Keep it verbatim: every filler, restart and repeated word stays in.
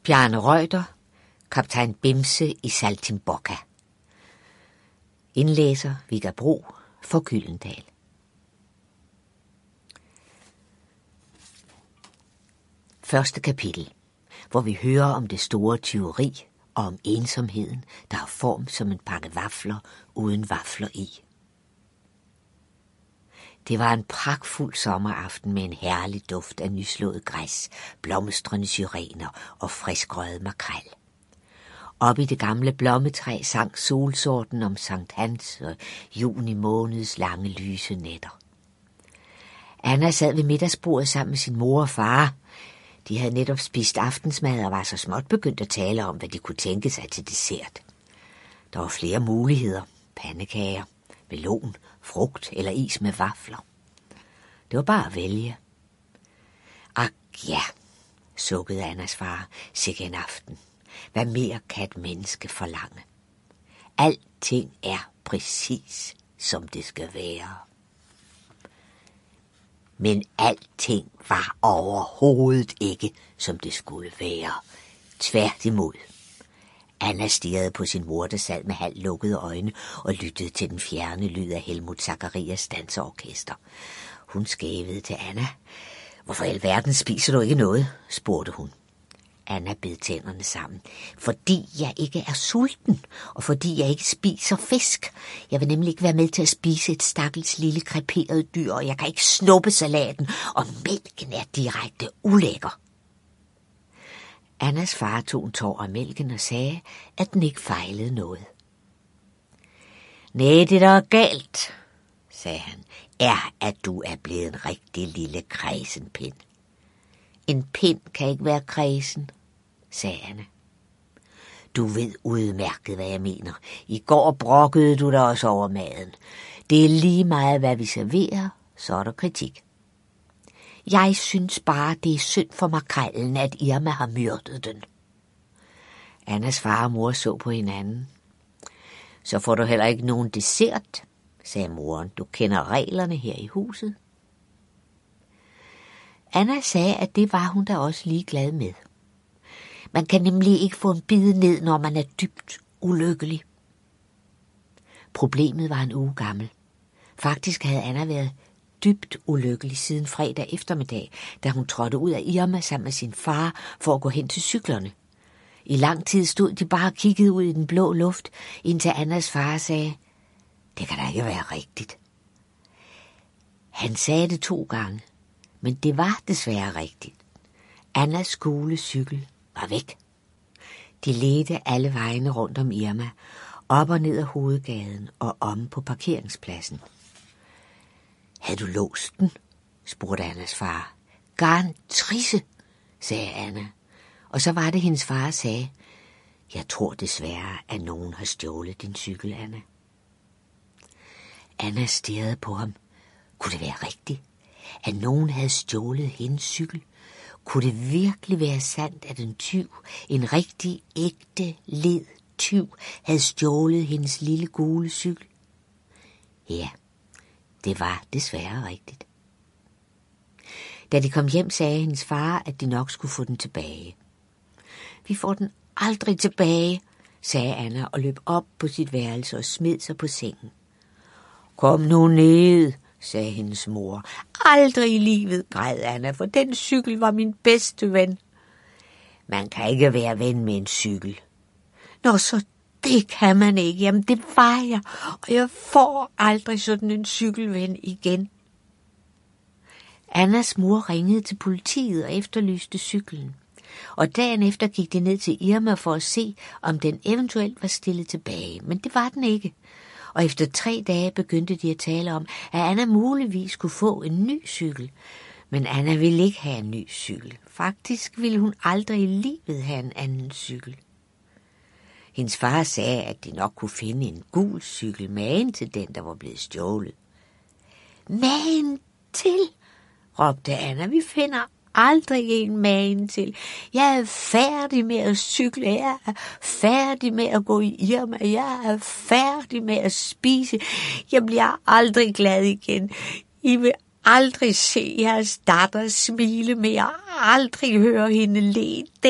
Bjarne Reuter, Kaptajn Bimse i Saltimbocca. Indlæser Vigga Bro for Gyldendal. Første kapitel, hvor vi hører om det store tyveri og om ensomheden, der har form som en pakke vafler uden vafler i. Det var en pragtfuld sommeraften med en herlig duft af nyslået græs, blomstrende syrener og friskrøget makrel. Op i det gamle blommetræ sang solsorten om Sankt Hans og juni måneds lange lyse nætter. Anna sad ved middagsbordet sammen med sin mor og far. De havde netop spist aftensmad og var så småt begyndt at tale om, hvad de kunne tænke sig til dessert. Der var flere muligheder. Pandekager, melon, frugt eller is med vafler. Det var bare at vælge. Ak ja, sukkede Annas far, sikke en aften. Hvad mere kan et menneske forlange? Alting er præcis, som det skal være. Men alting var overhovedet ikke, som det skulle være. Tværtimod. Anna stirrede på sin mor, der sad med halvt lukkede øjne og lyttede til den fjerne lyd af Helmut Zacharias danseorkester. Hun skævede til Anna. Hvorfor i alverden spiser du ikke noget? Spurgte hun. Anna bed tænderne sammen. Fordi jeg ikke er sulten, og fordi jeg ikke spiser fisk. Jeg vil nemlig ikke være med til at spise et stakkels lille kreperet dyr, og jeg kan ikke snuppe salaten, og mælken er direkte ulækker. Annas far tog en tår af mælken og sagde, at den ikke fejlede noget. Nej, det der er galt, sagde han, er, at du er blevet en rigtig lille kræsenpind. En pind kan ikke være kræsen, sagde Anna. Du ved udmærket, hvad jeg mener. I går brokkede du dig også over maden. Det er lige meget, hvad vi serverer, så er der kritik. Jeg synes bare, det er synd for makrellen, at Irma har myrdet den. Annas far og mor så på hinanden. Så får du heller ikke nogen dessert, sagde moren. Du kender reglerne her i huset. Anna sagde, at det var hun da også ligeglad med. Man kan nemlig ikke få en bid ned, når man er dybt ulykkelig. Problemet var en uge gammel. Faktisk havde Anna været dybt ulykkelig siden fredag eftermiddag, da hun trådte ud af Irma sammen med sin far for at gå hen til cyklerne. I lang tid stod de bare og kiggede ud i den blå luft, indtil Annas far sagde, det kan da ikke være rigtigt. Han sagde det to gange, men det var desværre rigtigt. Annas skolecykel var væk. De ledte alle vejene rundt om Irma, op og ned ad hovedgaden og om på parkeringspladsen. Havde du låst den? Spurgte Annas far. Garantrisse, sagde Anna. Og så var det, hendes far sagde, jeg tror desværre, at nogen har stjålet din cykel, Anna. Anna stirrede på ham. Kunne det være rigtigt? At nogen havde stjålet hendes cykel? Kunne det virkelig være sandt, at en tyv, en rigtig ægte led tyv, havde stjålet hendes lille gule cykel? Ja, det var desværre rigtigt. Da de kom hjem, sagde hendes far, at de nok skulle få den tilbage. Vi får den aldrig tilbage, sagde Anna og løb op på sit værelse og smed sig på sengen. Kom nu ned, sagde hendes mor. Aldrig i livet, græd Anna, for den cykel var min bedste ven. Man kan ikke være ven med en cykel. Nå, så det kan man ikke. Jamen, det var jeg, og jeg får aldrig sådan en cykelven igen. Annas mor ringede til politiet og efterlyste cyklen. Og dagen efter gik de ned til Irma for at se, om den eventuelt var stillet tilbage. Men det var den ikke. Og efter tre dage begyndte de at tale om, at Anna muligvis skulle få en ny cykel. Men Anna ville ikke have en ny cykel. Faktisk ville hun aldrig i livet have en anden cykel. Hendes far sagde, at de nok kunne finde en gul cykel magen til den, der var blevet stjålet. Magen til, råbte Anna. Vi finder aldrig en magen til. Jeg er færdig med at cykle. Jeg er færdig med at gå i Irma. Jeg er færdig med at spise. Jeg bliver aldrig glad igen. I vil aldrig se jeres datter smile mere. Aldrig høre hende le.